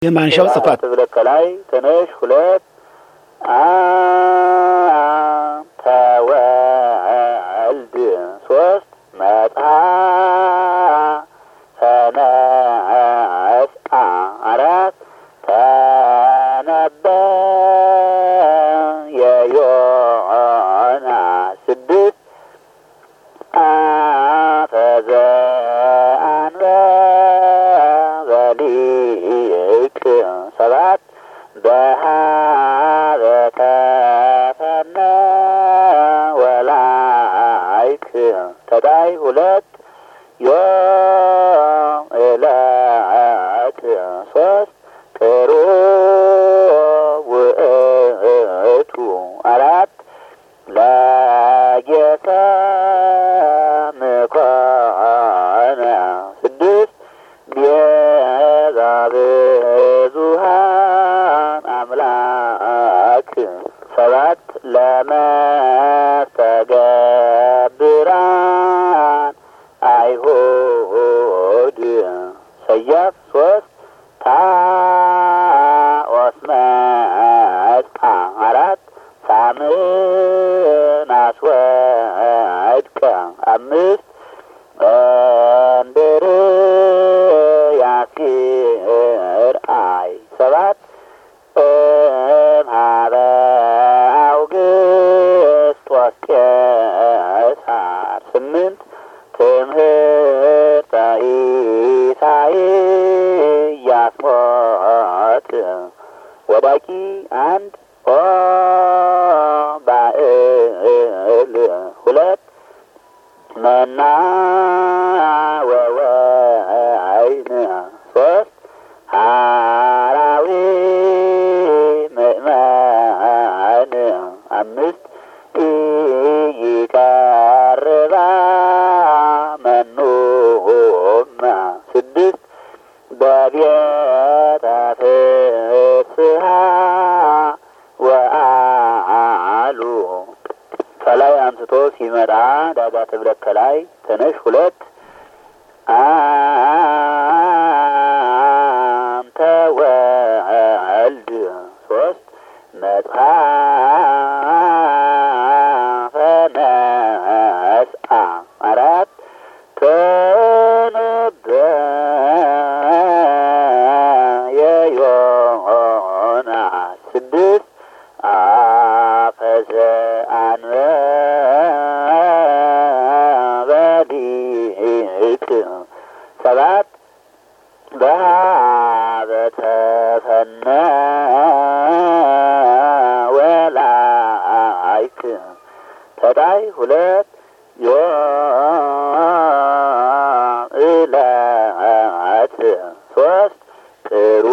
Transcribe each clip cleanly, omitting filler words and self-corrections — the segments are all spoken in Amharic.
የማንሻው ጽፋት ተብለከላይ ተነሽ ሁለት ተወልድ ሶስት መጣ ተነሳ አራት ተነበየ ዮናስ ስድስት በሊቅ ሰባት በሀበተፈነ ወላይክ ተዳይ ሁለት ዮም ዕለት ሶስት ጥሩ ውእቱ አራት ለጌተ ምኮነ ስድስት ቤዛ ብዙኃን አምላክ ሰባት ለመስተገብራን አይሁድ ሰያፍ ሶስት ታኦስ መጽአ አራት ሳምን አስወድቀ አምስት እንድርያስ ይርአይ ሰባት እምኀበ አውግስጦስ ቄሳር ስምንት ትምህርተ ኢሳይያስ ሞት ወዳቂ አንድ ኦ ባእል ሁለት መና ወወይን ሶስት ሐራዊ ምእመን አምስት ኢይቀርባ መኑማ ስድስት በቤተ ፍስሐ ወአሉ ከላይ አንስቶ ሲመጣ ዳጋ ተብለከላይ ተነሽ ሁለት አንተ ወልድ ሶስት መጽሐፈ ነስአ አራት ተነበየ ዮናስ ስድስት አፈዘ አንበበሊቅ ሰባት በሀበተፈነ ወላይክ ተዳይ ሁለት ዮም ዕለት ሶስት ጥሩ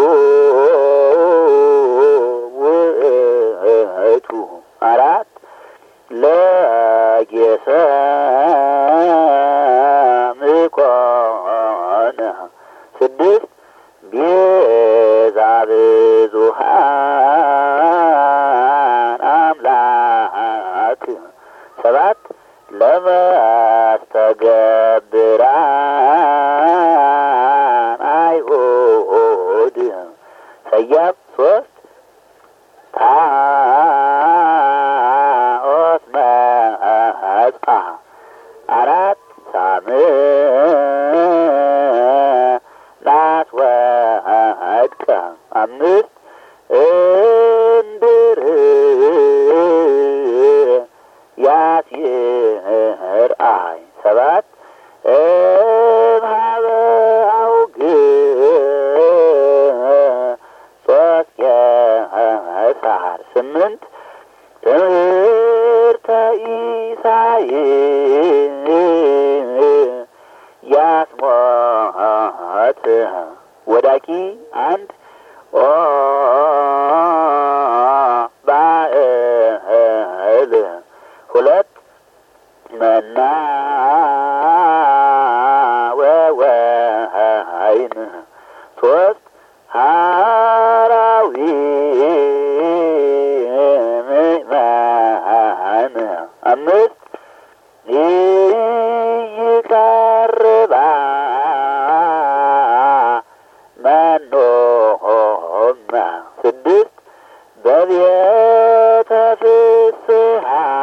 ውእቱ አራት ለጌሰ ምኮነ ስድስት ቤዛ ብዙኃን አምላክ ሰባት ለመስተገብራን አይሁድ ሰያፍ ሶስት ታኦስ መጽአ አራት ሳምን አስወድቀ አምስት እንድርያስ ይርአይ ሰባት እምኀበ አውግስጦስ ቄሳር ስምንት ትምህርተ ኢሳይያስ ሞት ወዳቂ አንድ ኦ ባእል ሁለት መና ወወይን ሶስት ሐራዊ ምእመን አምስት ይቀርባ መኖ ጾመ ስድስት በቤተ ፍስሐ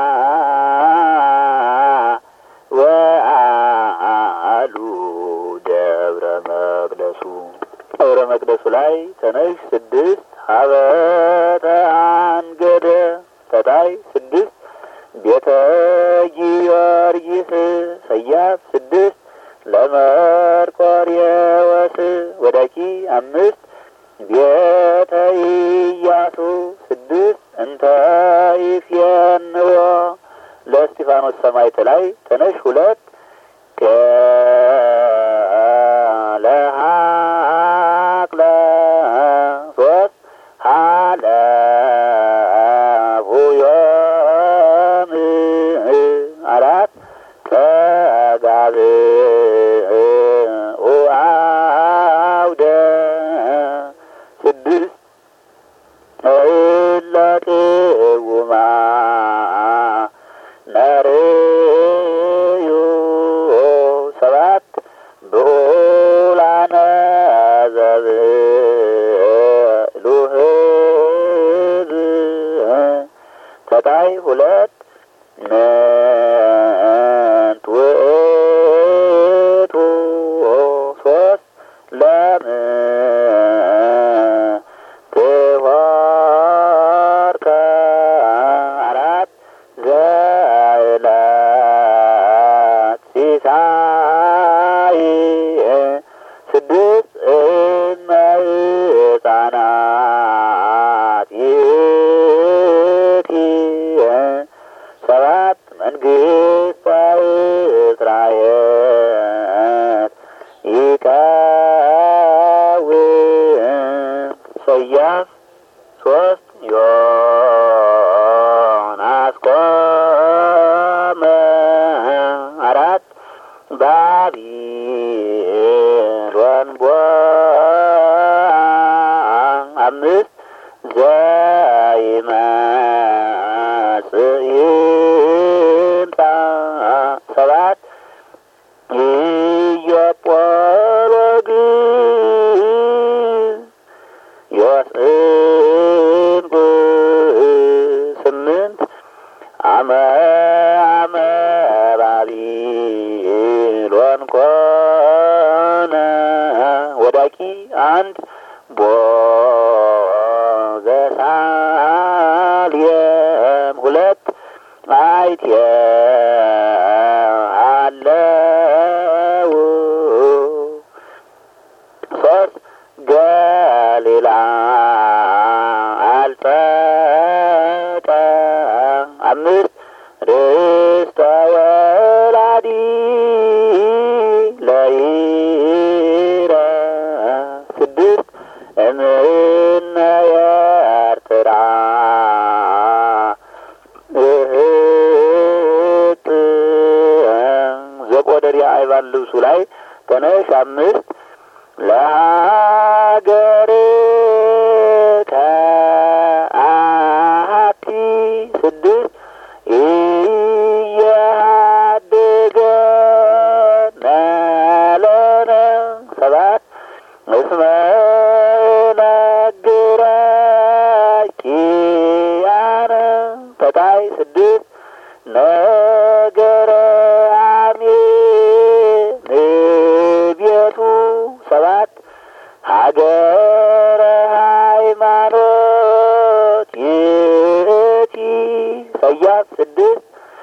ወአሉ ደብረ መቅደሱ ደብረ መቅደሱ ላይ ተነሽ ስድስት ሀበተ አንገደ ተታይ ስድስት ቤተ ጊዮርጊስ ሰያፍ ስድስት ለመርቆሬዎስ ወዳቂ አምስት ቤተ ኢያሱ ስድስት እንተ ይፌንዎ ለእስጢፋኖስ ሰማዕት ላይ ተነሽ ሁለት ለሀቅለ ሶስት ሀለፉዮም አራት ተጋብኡ አውደ ስድስት እለቅውማ ነርዩ ሰባት ብዑላነ ዘብሉ ህዝብ ተታይ ሁለት ምንት ውእቱ ሶስት ለምን ትሆርከ አራት ዘዕለት ሲሳይ ስድስት እመ ሕፃናት ይእቲ ሰባት መንግሥተ እስራኤል ይከውን ሰያፍ ሶስት ዮናስ ቆመ አራት ባቢሎን አምስት ዘይመጽእ ይምጣ ሰባት ኢዮጶሎግ ዮስንቅ ስምንት አመ ባቢሎን ኮነ ወዳቂ አንድ ቦዘሳልየም ሁለት አይቴ አለው ሶስት ገሊላ አልጸጠ አምስት ርስተ ወላዲ ለይረ ስድስት እምነ ኤርትራ እህት ዘቆደሪ አይባል ልብሱ ላይ ተነሽ አምስት ለሀገር ከአሐቲ ስድስት ኢየሃድገነ ለነ ሰባት እስመ ነግረኪያነ ተታይ ስድስት ነገረ አሜን ቤቱ ሰባት ሀገረ ሃይማኖት ይእቲ ሰያፍ ስድስት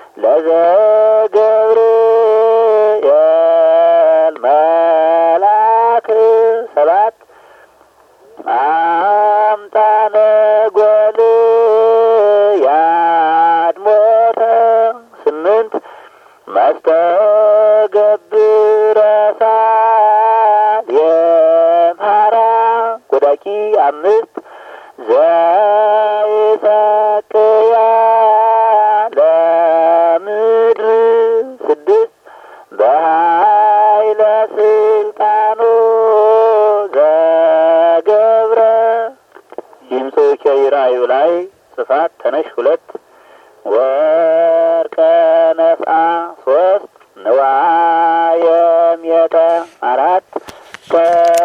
ለዘገብርኤል መልአክ ሰባት አምጣነ ጎልያድ ስምንት መስተገብረ ሳሌምሃራ ጎዳቂ አምስት ዘይሰቅያ ለምድር ስድስት በኃይለ ስልጣኑ ዘገብረ ይምጾከ ይራዩ ላይ ጽፋት ተነሽ ሁለት ወርቀ ነፍአ ሶስት ንዋየ ሜጠ አራት